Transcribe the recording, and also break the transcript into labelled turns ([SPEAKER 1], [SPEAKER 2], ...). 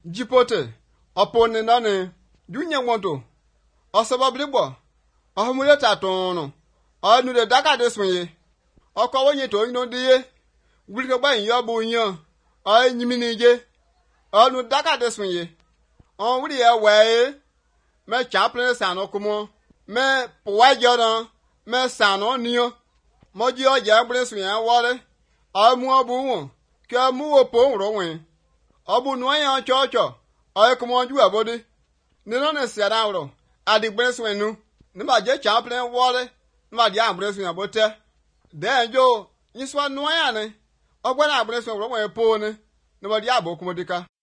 [SPEAKER 1] jipote opone nane dunya wonto osababligbo ohumule tatono anu de daka desunye okowonye to ino diye gulike gba yin bu yan nyiminiye anu daka desunye on wuri ya wae me chaple sano kumo me puwajo me sano niyo moji oja gbre sunye wore amu obu won ke mu opo ro wen obu nu yan chocho ay kumo ju abodi ni no ne sia dawro adi gbre sunye nu ni ba je chaple wore ni ba dia gbre sunye bote de jo yiswa nu yan ne ogbana gbre sunye ro wen po ne ni ba dia bo kumo dika